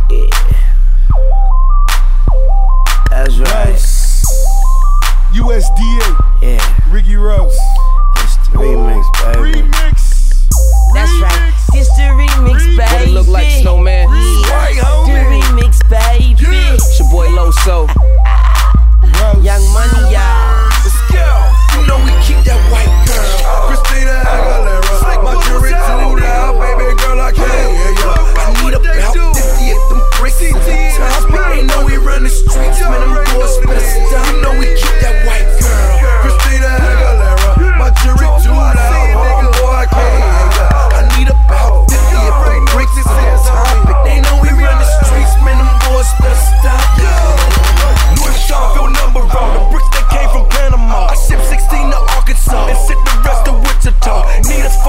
Yeah. That's right. USDA. Yeah. Ricky Ross. It's the remix, baby.